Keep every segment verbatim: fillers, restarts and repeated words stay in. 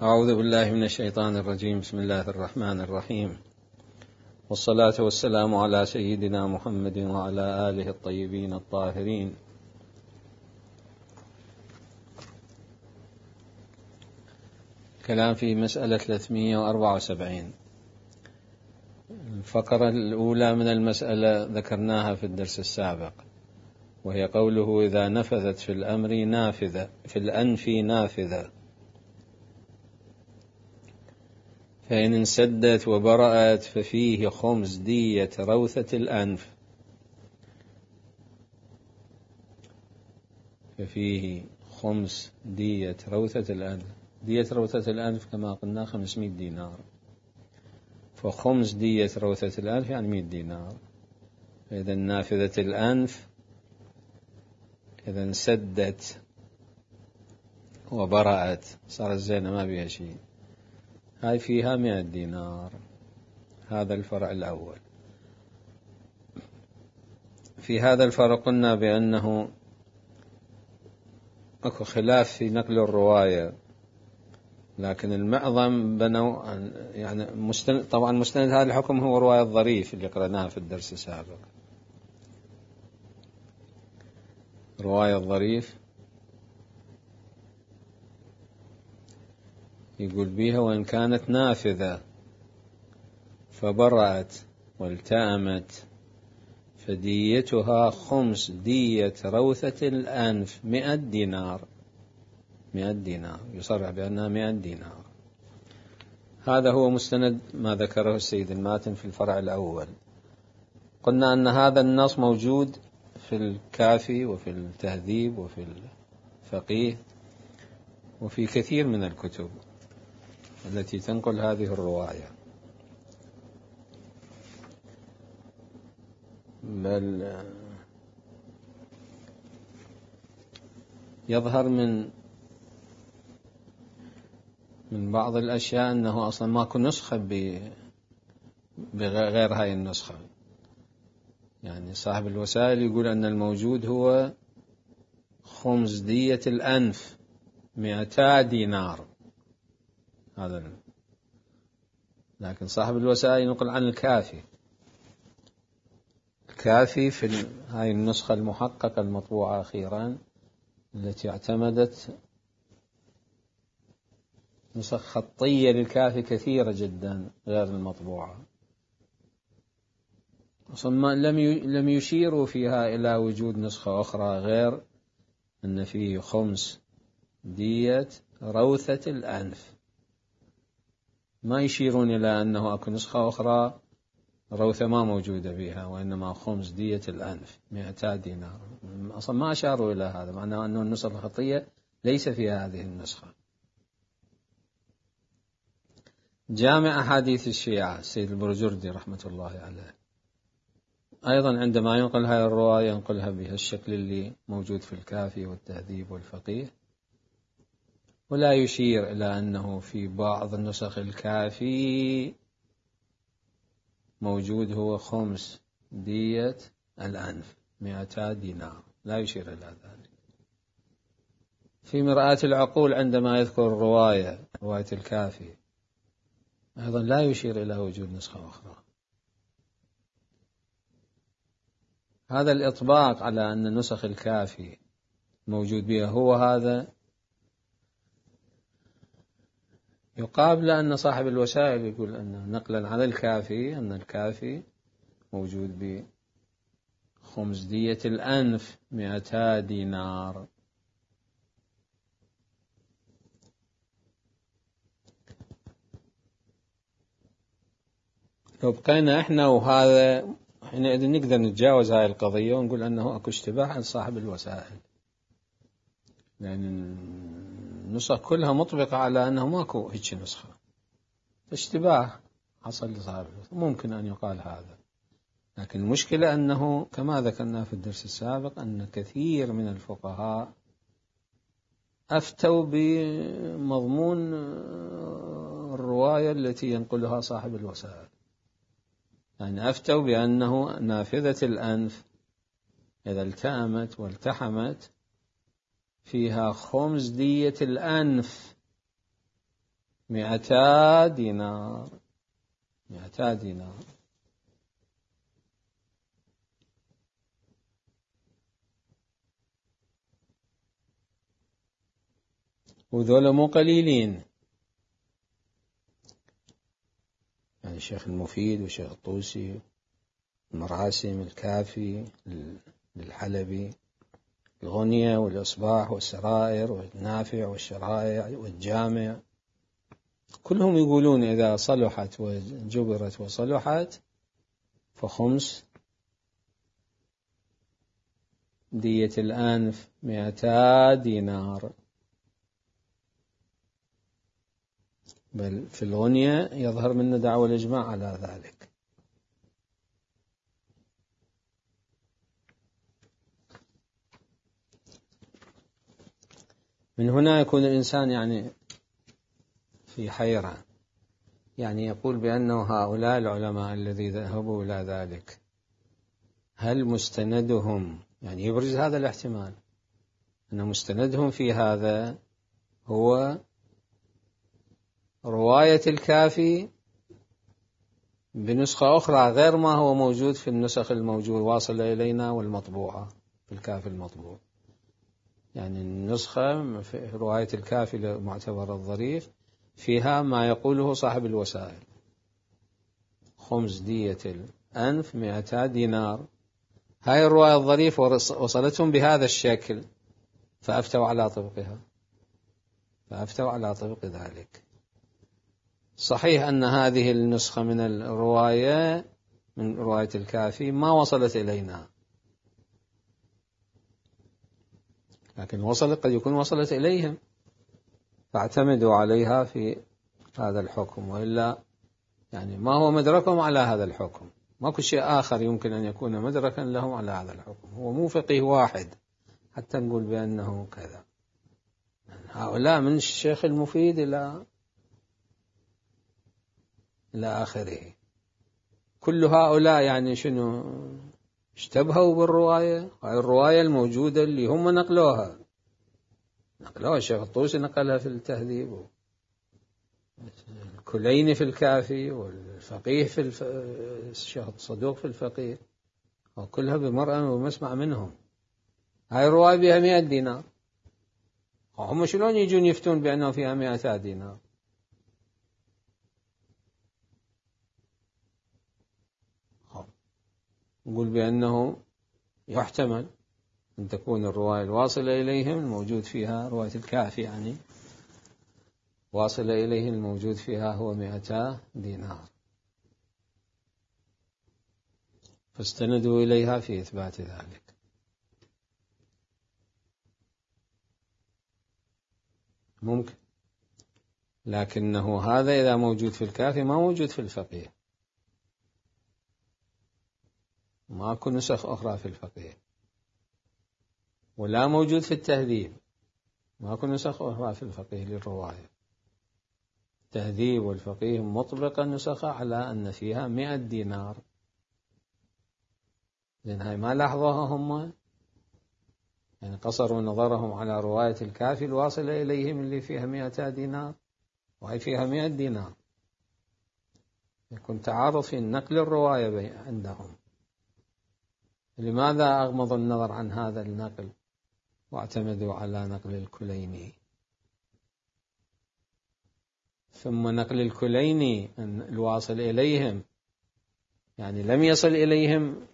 أعوذ بالله من الشيطان الرجيم. بسم الله الرحمن الرحيم، والصلاة والسلام على سيدنا محمد وعلى آله الطيبين الطاهرين. كلام في مسألة ثلاثمئة وأربعة وسبعين. الفقرة الأولى من المسألة ذكرناها في الدرس السابق، وهي قوله إذا نفذت في الأمر نافذة في الأنف نافذة، فإن انسدت وبرأت ففيه خمس دية روثة الأنف ففيه خمس دية روثة الأنف دية روثة الأنف كما قلنا خمسمائة دينار، فخمس دية روثة الأنف يعني مئة دينار. فإذا نافذة الأنف إذا انسدت وبرأت صارت زينة ما بها شيء، هاي فيها مئة دينار. هذا الفرع الأول. في هذا الفرع قلنا بأنه أكو خلاف في نقل الرواية، لكن المعظم بنوا يعني مستند. طبعا مستند هذا الحكم هو رواية الظريف اللي قرأناها في الدرس السابق. رواية الظريف يقول بيها وإن كانت نافذة فبرأت والتأمت فديتها خمس دية روثة الأنف مئة دينار. مئة دينار يصرح بأنها مئة دينار. هذا هو مستند ما ذكره السيد الماتن في الفرع الأول. قلنا أن هذا النص موجود في الكافي وفي التهذيب وفي الفقيه وفي كثير من الكتب التي تنقل هذه الرواية، بل يظهر من من بعض الأشياء أنه أصلا ماكو نسخة بغير هاي النسخة. يعني صاحب الوسائل يقول أن الموجود هو خمس دية الأنف مئتا دينار. هذا لكن صاحب الوسائل ينقل عن الكافي. الكافي في هاي النسخة المحققة المطبوعة أخيرا التي اعتمدت نسخ خطية للكافي كثيرة جدا غير المطبوعة، ثم لم لم يشيروا فيها إلى وجود نسخة أخرى غير أن فيه خمس دية روثة الأنف. ما يشيرون إلى أنه أكو نسخة أخرى روثة ما موجودة بها، وإنما خمس دية الأنف مئتا دينار. أصلا ما أشاروا إلى هذا، معناه أن النسخة الخطية ليس فيها هذه النسخة. جامع أحاديث الشيعة السيد البرجردي رحمة الله عليه أيضا عندما ينقل هذه الرواية ينقلها بهالشكل اللي موجود في الكافي والتهذيب والفقيه، ولا يشير إلى أنه في بعض النسخ الكافي موجود هو خمس دية الأنف مئتا دينار، لا يشير إلى ذلك. في مرآة العقول عندما يذكر الرواية رواية الكافي أيضا لا يشير إلى وجود نسخة أخرى. هذا الإطباق على أن نسخ الكافي موجود بها هو هذا يقابل أن صاحب الوسائل يقول أن نقلا على الكافي أن الكافي موجود بخمس دية الأنف مئتا دينار. لو بقينا إحنا وهذا حينئذ نقدر نتجاوز هاي القضية ونقول أنه أكو اشتباه عند صاحب الوسائل، لأن النسخ كلها مطبقة على أنه ماكو هيك نسخة. اشتباه حصل لصاحب الوسائل ممكن أن يقال هذا، لكن المشكلة أنه كما ذكرنا في الدرس السابق أن كثير من الفقهاء أفتوا بمضمون الرواية التي ينقلها صاحب الوسائل. يعني أفتوا بأنه نافذة الأنف إذا التأمت والتحمت فيها خمس دية الأنف مئتا دينار، مئتا دينار. وذولا مو قليلين، يعني الشيخ المفيد والشيخ الطوسي، المراسم، الكافي للحلبي، الغنية والإصباح والسرائر والنافع والشرائع والجامع، كلهم يقولون إذا صلحت وجبرت وصلحت فخمس دية الأنف مئتا دينار. بل في الغنية يظهر من دعوى الإجماع على ذلك. من هنا يكون الإنسان يعني في حيرة، يعني يقول بأنه هؤلاء العلماء الذي ذهبوا إلى ذلك هل مستندهم، يعني يبرز هذا الاحتمال أن مستندهم في هذا هو رواية الكافي بنسخة أخرى غير ما هو موجود في النسخ الموجود واصل إلينا والمطبوعة في الكافي المطبوع. يعني النسخة في رواية الكافي المعتبر الظريف فيها ما يقوله صاحب الوسائل: خمس دية الأنف مئتا دينار. هاي الرواية الظريف وصلتهم بهذا الشكل فأفتوا على طبقها، فأفتوا على طبق ذلك. صحيح أن هذه النسخة من الرواية من رواية الكافي ما وصلت إلينا، لكن وصلت، قد يكون وصلت إليهم فاعتمدوا عليها في هذا الحكم، وإلا يعني ما هو مدركهم على هذا الحكم، ماكو شيء آخر يمكن أن يكون مدركا لهم على هذا الحكم. هو مو فقيه واحد حتى نقول بأنه كذا. هؤلاء من الشيخ المفيد إلى إلى آخره، كل هؤلاء يعني شنو اشتبهوا بالرواية. هاي الرواية الموجودة اللي هم نقلوها، نقلوها الشيخ الطوسي نقلها في التهذيب، الكليني في الكافي، والفقيه في الف... الشيخ الصدوق في الفقيه، وكلها بمرأة ومسمع منهم. هاي الرواية بها مئة دينار، هم شلون يجون يفتون بأنه فيها مئة دينار؟ نقول بأنه يحتمل أن تكون الرواية الواصلة إليهم الموجود فيها رواية الكافي، يعني واصلة إليهم الموجود فيها هو مئتا دينار، فاستندوا إليها في إثبات ذلك. ممكن، لكنه هذا إذا موجود في الكافي ما موجود في الفقيه، ماكو نسخ أخرى في الفقيه، ولا موجود في التهذيب، ماكو نسخ أخرى في الفقيه للرواية. التهذيب والفقيه مطلق النسخة على أن فيها مئة دينار، لأن هاي ما لاحظوها هم، يعني قصروا نظرهم على رواية الكافي الواصلة إليهم اللي فيها مئة دينار، وهي فيها مئة دينار. يكون تعارض في نقل الرواية عندهم. لماذا أغمضوا النظر عن هذا النقل واعتمدوا على نقل الكليني؟ ثم نقل الكليني الواصل إليهم، يعني لم يصل إليهم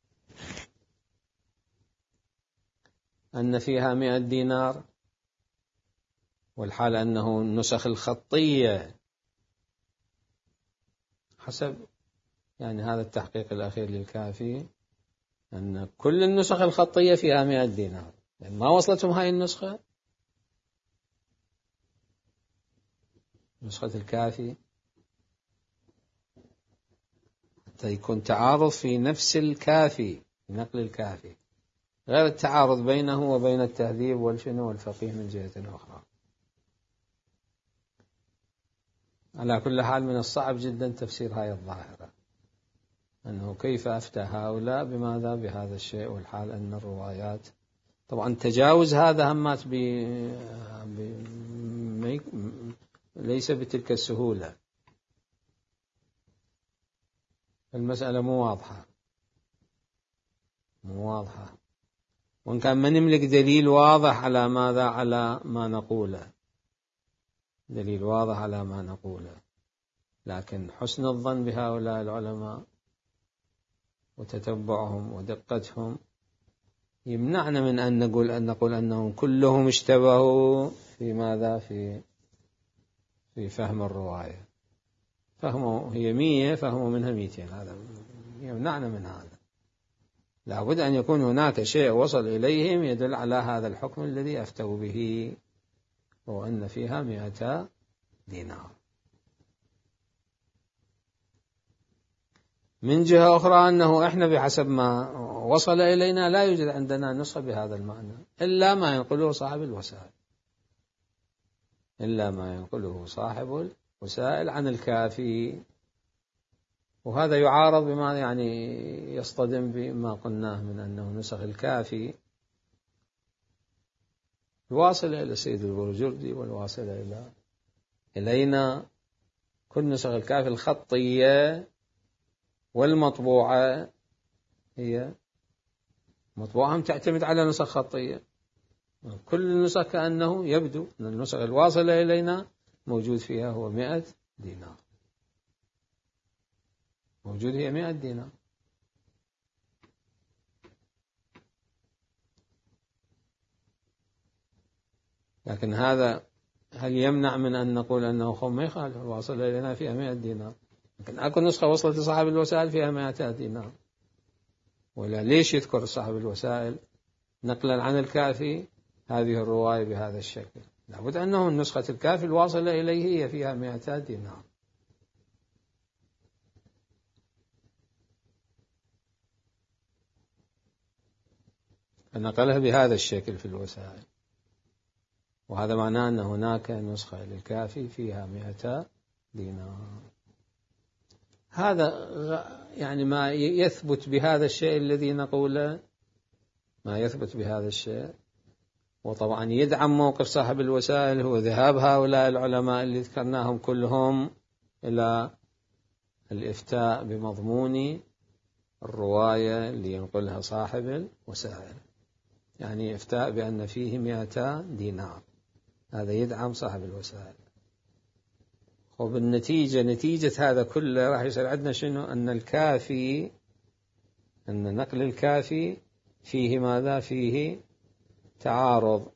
أن فيها مئة دينار، والحال أنه النسخ الخطية حسب يعني هذا التحقيق الأخير للكافي أن كل النسخ الخطية فيها مئة دينار، يعني ما وصلتهم هاي النسخة، نسخة الكافي، حتى يكون تعارض في نفس الكافي، في نقل الكافي، غير التعارض بينه وبين التهذيب والشنو والفقيه من جهة أخرى. على كل حال من الصعب جدا تفسير هاي الظاهرة، أنه كيف أفتى هؤلاء بماذا بهذا الشيء، والحال أن الروايات طبعا تجاوز هذا همات ليس بتلك السهولة، المسألة مو واضحة مو واضحة وإن كان ما نملك دليل واضح على ماذا على ما نقوله، دليل واضح على ما نقوله، لكن حسن الظن بهؤلاء العلماء وتتبعهم ودقتهم يمنعنا من أن نقول أن نقول أنهم كلهم اشتبهوا في ماذا في في فهم الرواية. فهموا هي مية، فهموا منها ميتين، هذا يمنعنا من هذا. لابد أن يكون هناك شيء وصل إليهم يدل على هذا الحكم الذي أفتوا به، وأن فيها مئتا دينار. من جهة أخرى أنه إحنا بحسب ما وصل إلينا لا يوجد عندنا نسخة بهذا المعنى إلا ما ينقله صاحب الوسائل إلا ما ينقله صاحب الوسائل عن الكافي، وهذا يعارض بما يعني يصطدم بما قلناه من أنه نسخ الكافي الواصلة إلى سيد البرجردي والواصلة إلى إلينا، كل نسخ الكافي الخطية والمطبوعة هي مطبوعهم تعتمد على نسخ خطية. كل نسخ كأنه يبدو أن النسخ الواصلة إلينا موجود فيها هو مئة دينار، موجود هي مئة دينار. لكن هذا هل يمنع من أن نقول أنه خم ما يخالف واصل إلينا فيها مئة دينار؟ لكن أكو نسخة وصلت لصاحب الوسائل فيها مئة دينار، ولا ليش يذكر صاحب الوسائل نقلا عن الكافي هذه الرواية بهذا الشكل؟ لابد أنه النسخة الكافي الواصلة إليه هي فيها مئة دينار. فنقلها بهذا الشكل في الوسائل، وهذا معناه أن هناك نسخة للكافي فيها مئة دينار. هذا يعني ما يثبت بهذا الشيء الذي نقوله، ما يثبت بهذا الشيء. وطبعا يدعم موقف صاحب الوسائل هو ذهاب هؤلاء العلماء اللي ذكرناهم كلهم إلى الإفتاء بمضمون الرواية اللي ينقلها صاحب الوسائل، يعني إفتاء بأن فيه مئة دينار، هذا يدعم صاحب الوسائل. وبالنتيجة نتيجة هذا كله راح يصير عندنا شنو؟ أن الكافي أن نقل الكافي فيه ماذا؟ فيه تعارض.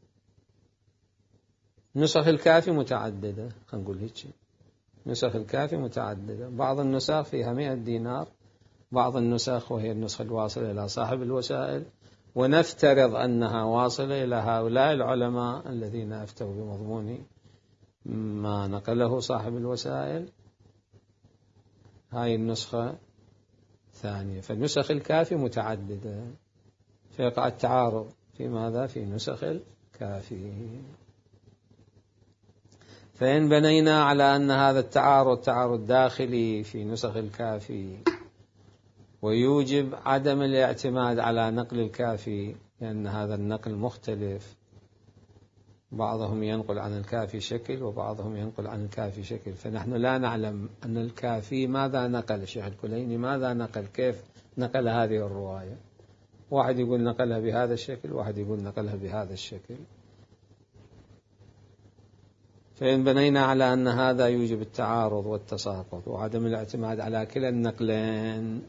نسخ الكافي متعددة، خلينا نقول هيك، نسخ الكافي متعددة، بعض النسخ فيها مئة دينار، بعض النسخ وهي النسخة الواصلة إلى صاحب الوسائل، ونفترض أنها واصلة إلى هؤلاء العلماء الذين أفتوا بمضمون ما نقله صاحب الوسائل، هاي النسخة ثانية. فالنسخ الكافي متعددة، فيقع التعارض في ماذا؟ في نسخ الكافي. فإن بنينا على أن هذا التعارض تعارض داخلي في نسخ الكافي ويوجب عدم الاعتماد على نقل الكافي، لأن هذا النقل مختلف، بعضهم ينقل عن الكافي شكل وبعضهم ينقل عن الكافي شكل، فنحن لا نعلم أن الكافي ماذا نقل، الشيخ الكليني ماذا نقل، كيف نقل هذه الرواية. واحد يقول نقلها بهذا الشكل، واحد يقول نقلها بهذا الشكل. فإن بنينا على أن هذا يوجب التعارض والتساقط وعدم الاعتماد على كلا النقلين،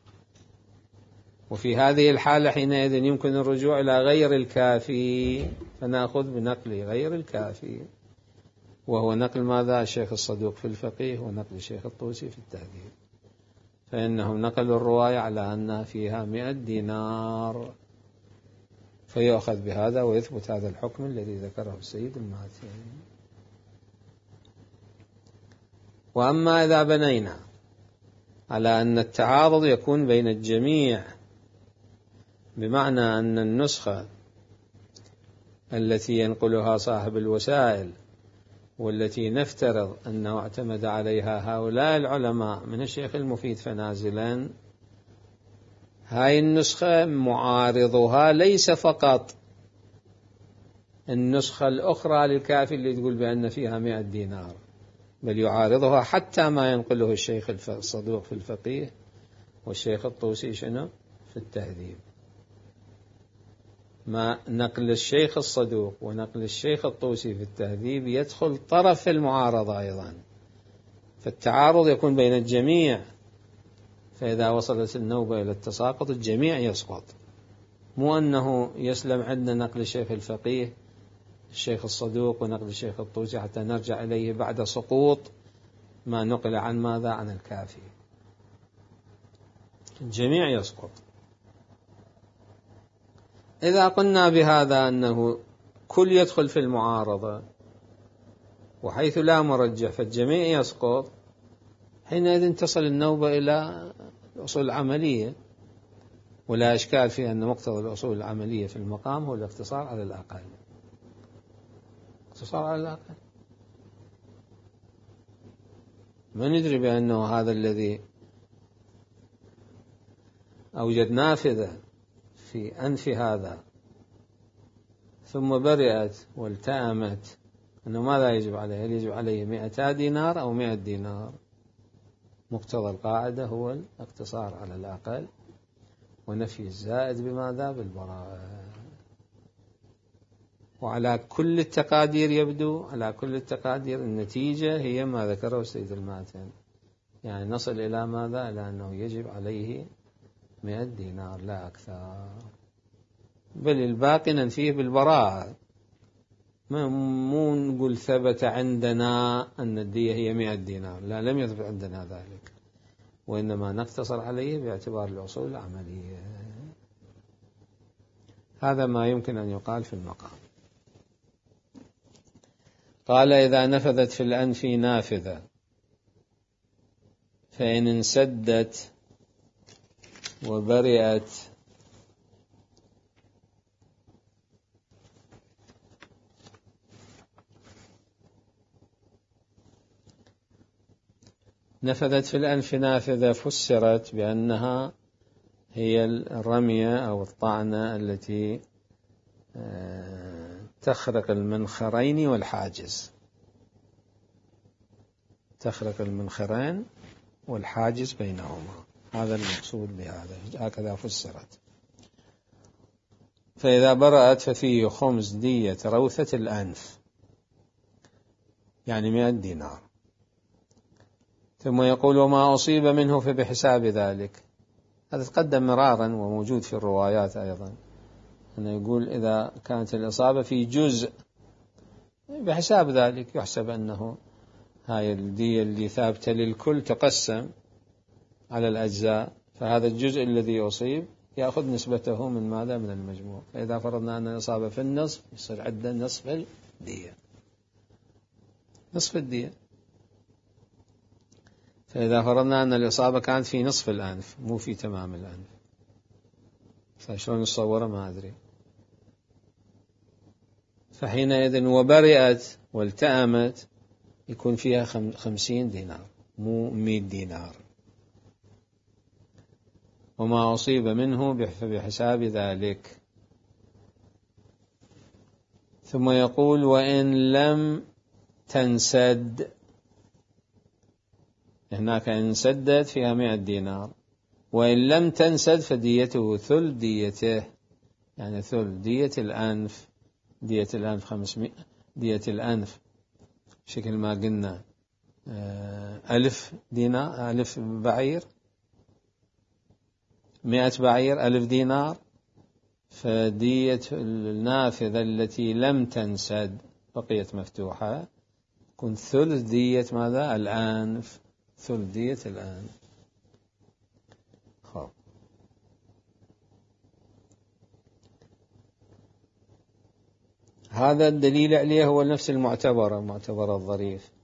وفي هذه الحالة حينئذ يمكن الرجوع إلى غير الكافي، فنأخذ بنقل غير الكافي، وهو نقل ماذا؟ الشيخ الصدوق في الفقيه ونقل الشيخ الطوسي في التهذيب، فإنهم نقلوا الرواية على أنها فيها مئة دينار، فيأخذ بهذا ويثبت هذا الحكم الذي ذكره السيد الماتي. وأما إذا بنينا على أن التعارض يكون بين الجميع، بمعنى أن النسخة التي ينقلها صاحب الوسائل والتي نفترض أنه اعتمد عليها هؤلاء العلماء من الشيخ المفيد فنازلا، هاي النسخة معارضها ليس فقط النسخة الأخرى للكافي اللي تقول بأن فيها مئة دينار، بل يعارضها حتى ما ينقله الشيخ الصدوق في الفقيه والشيخ الطوسي شنو في التهذيب. ما نقل الشيخ الصدوق ونقل الشيخ الطوسي في التهذيب يدخل طرف في المعارضة أيضا، فالتعارض يكون بين الجميع، فإذا وصلت النوبة إلى التساقط الجميع يسقط، مو أنه يسلم عندنا نقل الشيخ الفقيه الشيخ الصدوق ونقل الشيخ الطوسي حتى نرجع إليه بعد سقوط ما نقل عن ماذا عن الكافي، الجميع يسقط. إذا قلنا بهذا أنه كل يدخل في المعارضة وحيث لا مرجح فالجميع يسقط، حينئذ تصل النوبة إلى الأصول العملية، ولا إشكال في أن مقتضى الأصول العملية في المقام هو الاقتصار على الأقل، اقتصار على الأقل. ما ندري بأنه هذا الذي أوجد نافذة في أنف هذا ثم برئت والتأمت أنه ماذا يجب عليه؟ هل يجب عليه مئتا دينار أو مئة دينار؟ مقتضى القاعدة هو الاقتصار على الأقل ونفي الزائد بماذا؟ بالبراءة. وعلى كل التقادير يبدو على كل التقادير النتيجة هي ما ذكره السيد الماتن، يعني نصل إلى ماذا؟ إلى أنه يجب عليه مئة دينار لا أكثر، بل الباقي ننفيه بالبراءة، مو نقول ثبت عندنا أن الدية هي مئة دينار، لا، لم يثبت عندنا ذلك، وإنما نقتصر عليه باعتبار الأصول العملية. هذا ما يمكن أن يقال في المقام. قال إذا نفذت في الأنف نافذة فإن انسدت وبرئت نفذت في الأنف نافذة فسرت بأنها هي الرمية أو الطعنة التي تخرق المنخرين والحاجز، تخرق المنخرين والحاجز بينهما، هذا المقصود بهذا، هكذا فسرت. فإذا برأت ففيه خمس دية روثة الأنف، يعني مئة دينار. ثم يقول وما أصيب منه فبحساب ذلك، هذا تقدم مرارا وموجود في الروايات أيضا، أنه يقول إذا كانت الإصابة في جزء بحساب ذلك، يحسب أنه هاي الدية اللي ثابتة للكل تقسم على الأجزاء، فهذا الجزء الذي يصيب يأخذ نسبته من ماذا؟ من المجموع. فإذا فرضنا أن الإصابة في النصف يصير عندنا نصف الدية، نصف الدية. فإذا فرضنا أن الإصابة كانت في نصف الأنف مو في تمام الأنف، فشلون نصوره ما أدري. فحينئذ وبرئت والتأمت يكون فيها خمسين دينار مو مئة دينار. وما أصيب منه بحساب ذلك. ثم يقول وإن لم تنسد، هناك إن سدت فيها مئة دينار، وإن لم تنسد فديته ثلث ديته، يعني ثلث دية الأنف. دية الأنف خمسمائة، دية الأنف شكل ما قلنا ألف دينار، ألف بعير، مئة بعير ألف دينار، فدية النافذة التي لم تنسد بقيت مفتوحة كن ثلث دية ماذا؟ الأنف، ثلث دية الأنف. خب. هذا الدليل عليه هو نفس المعتبر، معتبر الظريف،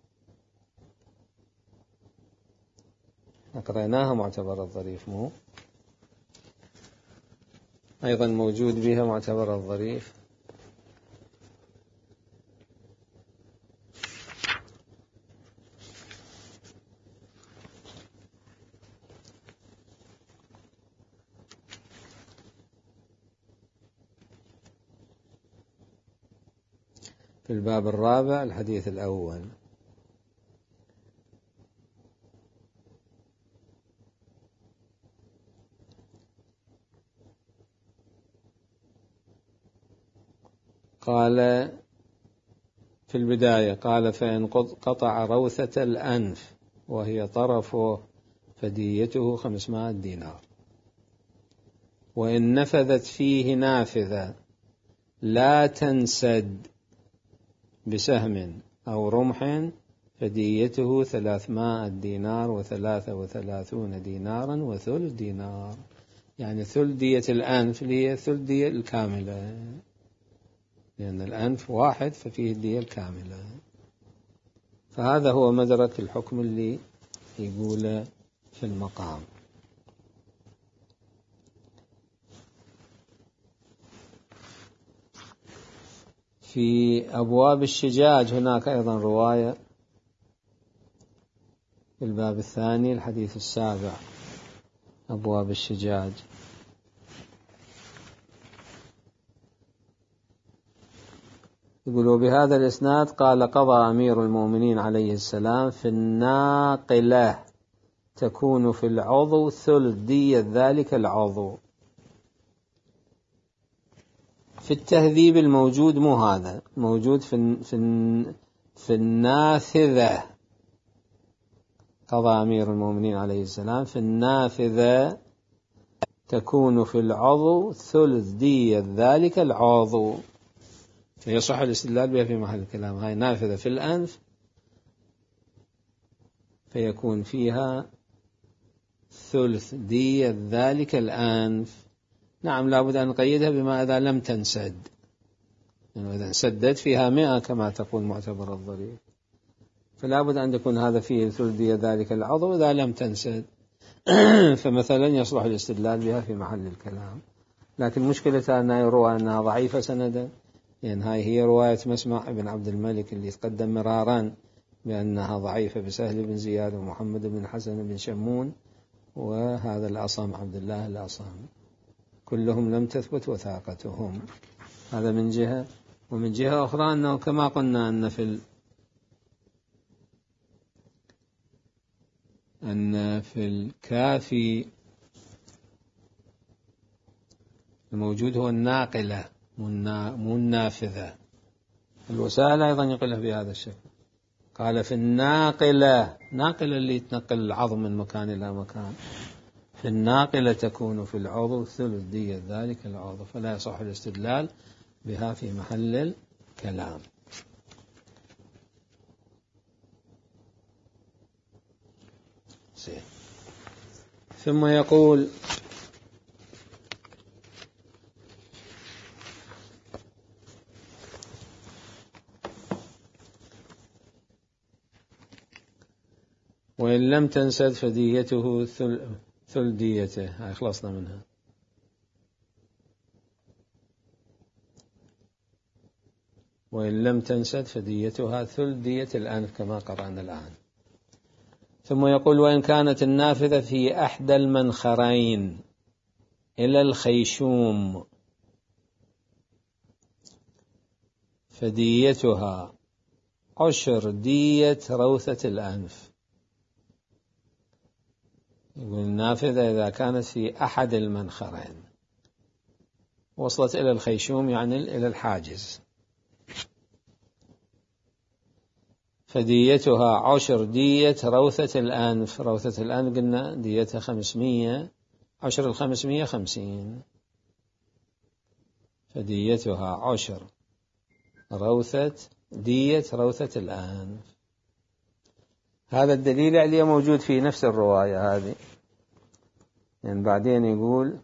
قرأناها معتبر الظريف، مو أيضا موجود بها معتبر الظريف. في الباب الرابع الحديث الأول. قال في البداية قال فإن قطع روثة الأنف وهي طرفه فديته خمسمائة دينار، وإن نفذت فيه نافذة لا تنسد بسهم أو رمح فديته ثلاثمائة دينار وثلاثة وثلاثون دينارا وثلث دينار. يعني ثلث دية الأنف هي ثلث دية الكاملة، لأن الأنف واحد ففيه الدية الكاملة. فهذا هو مدرك الحكم اللي يقوله في المقام. في أبواب الشجاج هناك أيضا رواية في الباب الثاني الحديث السابع، أبواب الشجاج. يقولوا بهذا الإسناد قال قضى أمير المؤمنين عليه السلام في الناقلة تكون في العضو ثلث دية ذلك العضو. في التهذيب الموجود مو هذا موجود في في في النافذة. قضى أمير المؤمنين عليه السلام في النافذة تكون في العضو ثلث دية ذلك العضو، فيصح الاستدلال بها في محل الكلام. هاي نافذة في الأنف فيكون فيها ثلث دية ذلك الأنف. نعم لابد أن نقيدها بما إذا لم تنسد، يعني إذا انسدت فيها مئة كما تقول معتبر الظريف، فلا بد أن يكون هذا فيه ثلث دية ذلك العضو إذا لم تنسد. فمثلا يصلح الاستدلال بها في محل الكلام. لكن مشكلتها أنها يروى أنها ضعيفة سندا، يعني هاي هي رواية مسمع بن عبد الملك اللي تقدم مرارا بأنها ضعيفة بسهل بن زياد ومحمد بن حسن بن شمون وهذا الأصم عبد الله الأصم، كلهم لم تثبت وثاقتهم. هذا من جهة. ومن جهة أخرى أنه كما قلنا أن في ال... أن في الكافي الموجود هو الناقلة مو النافذة. الوسائل أيضا يقولها بهذا الشكل. قال في الناقلة، ناقلة اللي تنقل العظم من مكان إلى مكان، في الناقلة تكون في العضو ثلث دية ذلك العضو، فلا يصح الاستدلال بها في محل الكلام. ثم يقول وإن لم تنسد فديته ثلث ديته. هاي خلصنا منها. وإن لم تنسد فديتها ثلث دية الأنف كما قرأنا الآن. ثم يقول وإن كانت النافذة في أحدى المنخرين إلى الخيشوم فديتها عشر دية روثة الأنف. يقول النافذة إذا كانت في أحد المنخرين وصلت إلى الخيشوم يعني إلى الحاجز فديتها عشر دية روثة الأنف. روثة الأنف قلنا ديتها خمسمية، عشر الخمسمية خمسين، فديتها عشر روثة دية روثة الأنف. هذا الدليل اللي موجود في نفس الرواية هذه. يعني بعدين يقول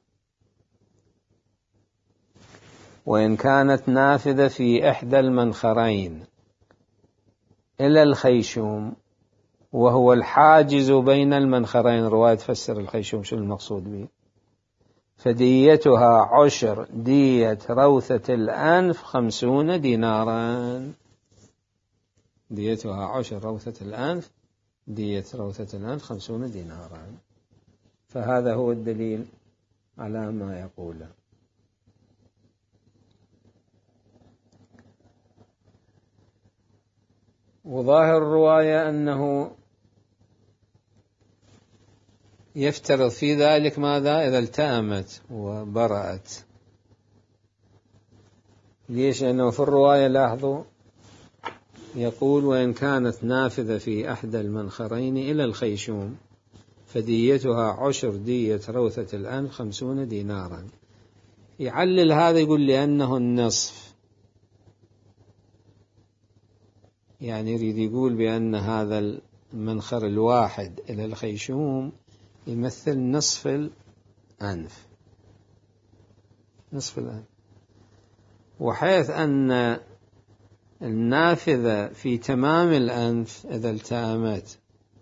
وإن كانت نافذة في إحدى المنخرين إلى الخيشوم وهو الحاجز بين المنخرين، رواية تفسر الخيشوم شو المقصود به، فديتها عشر دية روثة الأنف خمسون دينارا. ديتها عشر روثة الأنف دية روثة الأنف خمسون دينارا. فهذا هو الدليل على ما يقوله. وظاهر الرواية أنه يفترض في ذلك ماذا؟ إذا التأمت وبرأت. ليش؟ لأنه في الرواية لاحظوا يقول وإن كانت نافذة في أحد المنخرين إلى الخيشوم فديتها عشر دية روثة الأنف خمسون دينارا. يعلل هذا يقول لأنه النصف، يعني يريد يقول بأن هذا المنخر الواحد إلى الخيشوم يمثل نصف الأنف، نصف الأنف، وحيث أن النافذة في تمام الأنف إذا التأمت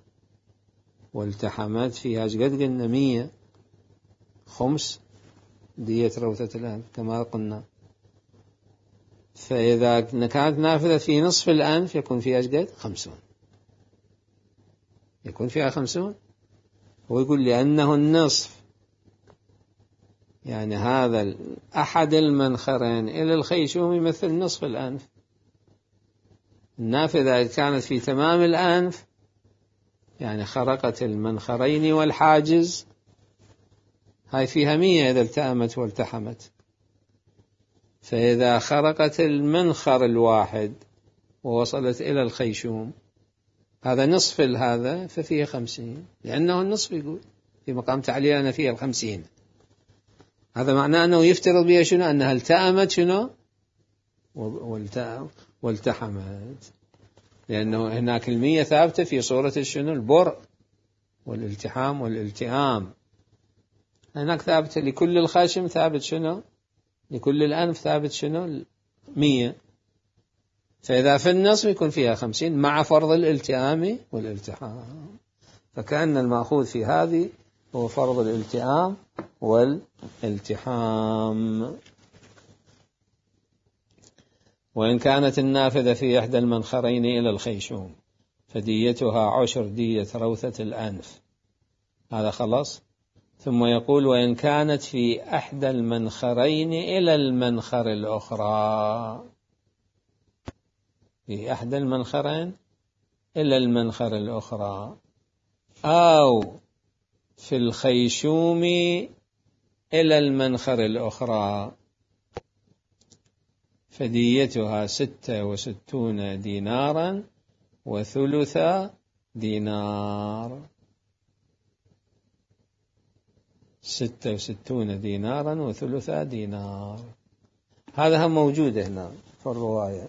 والتحمت فيها قد قلنا مية خمس دية روثة الأنف كما قلنا، فإذا كانت نافذة في نصف الأنف يكون فيها قد خمسون، يكون فيها خمسون. هو يقول لأنه النصف، يعني هذا أحد المنخرين إلى الخيشوم يمثل نصف الأنف. النافذة كانت في تمام الأنف يعني خرقت المنخرين والحاجز، هاي فيها مية إذا التأمت والتحمت. فإذا خرقت المنخر الواحد ووصلت إلى الخيشوم هذا نصف هذا ففيه خمسين، لأنه النصف يقول في مقام تعليل أنا فيها الخمسين. هذا معناه أنه يفترض بها شنو؟ أنها التأمت شنو والتحمت، لأنه هناك المية ثابتة في صورة شنو؟ البرء والالتحام والالتئام. هناك ثابتة لكل الخشم ثابت شنو؟ لكل الأنف ثابت شنو؟ مية. فإذا في النصف يكون فيها خمسين مع فرض الالتئام والالتحام. فكأن المأخوذ في هذه هو فرض الالتئام والالتحام. وإن كانت النافذة في إحدى المنخرين إلى الخيشوم فديتها عشر دية روثة الأنف. هذا خلاص. ثم يقول وإن كانت في أحدى المنخرين إلى المنخر الأخرى، في أحدى المنخرين إلى المنخر الأخرى، أو في الخيشوم إلى المنخر الأخرى فديتها ستة وستون دينارا وثلث دينار. ستة وستون دينارا وثلث دينار. هذا هم موجود هنا في الرواية.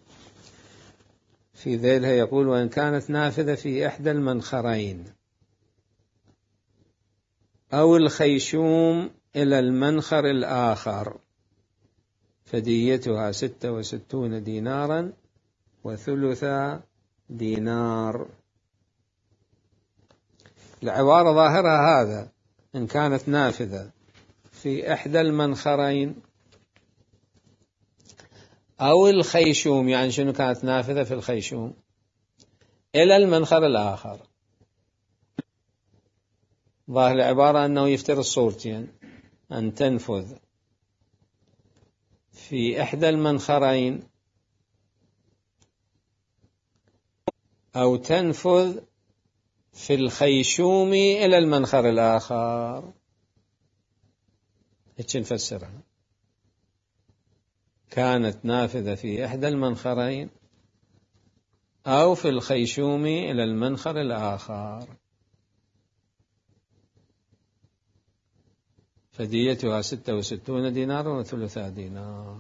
في ذيلها يقول وإن كانت نافذة في إحدى المنخرين أو الخيشوم إلى المنخر الآخر فديتها ستة وستون دينارا وثلث دينار. العبارة ظاهرها هذا، إن كانت نافذة في إحدى المنخرين أو الخيشوم، يعني شنو كانت نافذة في الخيشوم إلى المنخر الآخر. ظاهر العبارة أنه يفترض صورتين، أن تنفذ في إحدى المنخرين أو تنفذ في الخيشوم إلى المنخر الآخر. هيك نفسرها، كانت نافذة في إحدى المنخرين أو في الخيشوم إلى المنخر الآخر فديتها ستة وستون دينار وثلثا دينار.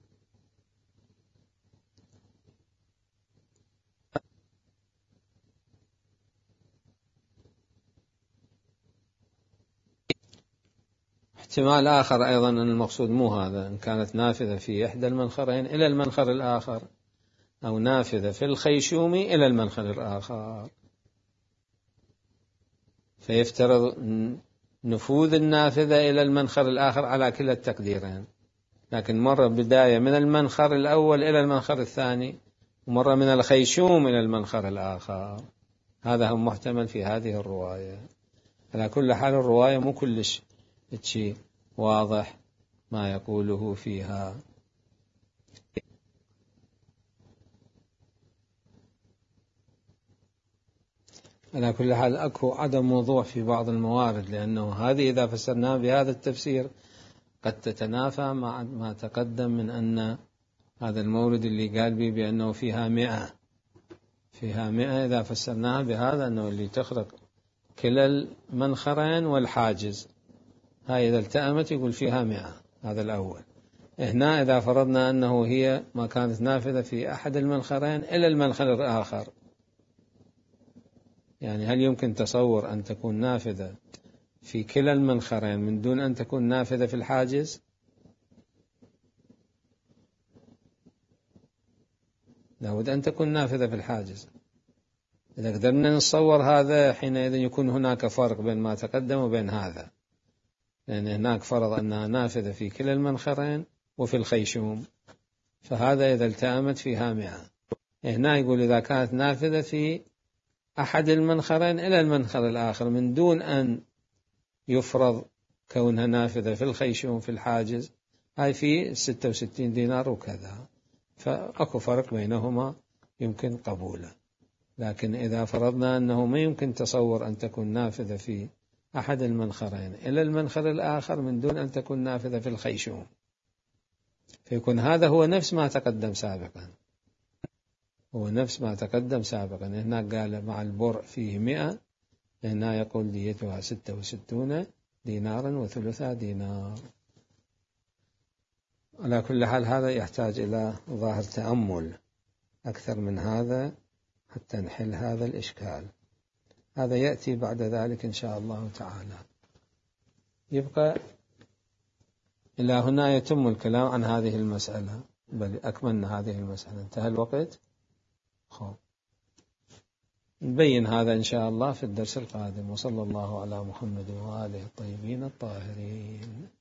احتمال آخر أيضا أن المقصود مو هذا، إن كانت نافذة في إحدى المنخرين إلى المنخر الآخر أو نافذة في الخيشوم إلى المنخر الآخر، فيفترض نفوذ النافذة إلى المنخر الآخر على كلا التقديرين، لكن مرة بداية من المنخر الأول إلى المنخر الثاني ومرة من الخيشوم إلى المنخر الآخر. هذا هو محتمل في هذه الرواية. على كل حال الرواية مو كلش شيء واضح ما يقوله فيها. على كل حال أكو عدم وضوح في بعض الموارد، لأنه هذه إذا فسرناها بهذا التفسير قد تتنافى مع ما تقدم من أن هذا المورد اللي قال به بأنه فيها مئة فيها مئة إذا فسرناها بهذا أنه اللي تخرق كلا المنخرين والحاجز، هاي إذا التأمت يقول فيها مئة. هذا الأول. هنا إذا فرضنا أنه هي ما كانت نافذة في أحد المنخرين إلى المنخر الآخر، يعني هل يمكن تصور أن تكون نافذة في كلا المنخرين من دون أن تكون نافذة في الحاجز؟ لابد أن تكون نافذة في الحاجز. إذا قدرنا نتصور هذا حينئذ يكون هناك فرق بين ما تقدم وبين هذا، لأن هناك فرض أنها نافذة في كلا المنخرين وفي الخيشوم، فهذا إذا التأمت فيها مئة. هنا يقول إذا كانت نافذة في أحد المنخرين إلى المنخر الآخر من دون أن يفرض كونها نافذة في الخيشوم في الحاجز، هاي في ستة وستين دينار وكذا، فأكو فرق بينهما يمكن قبوله. لكن إذا فرضنا أنه ما يمكن تصور أن تكون نافذة في أحد المنخرين إلى المنخر الآخر من دون أن تكون نافذة في الخيشوم، فيكون هذا هو نفس ما تقدم سابقا هو نفس ما تقدم سابقا هنا قال مع البرع فيه مئة، هنا يقول ديتها ستة وستون دينارا وثلثا دينار. على كل حال هذا يحتاج إلى ظاهر تأمل أكثر من هذا حتى نحل هذا الإشكال. هذا يأتي بعد ذلك إن شاء الله تعالى. يبقى إلى هنا يتم الكلام عن هذه المسألة، بل أكملنا هذه المسألة، انتهى الوقت. خب نبين هذا إن شاء الله في الدرس القادم، وصلى الله على محمد وآله الطيبين الطاهرين.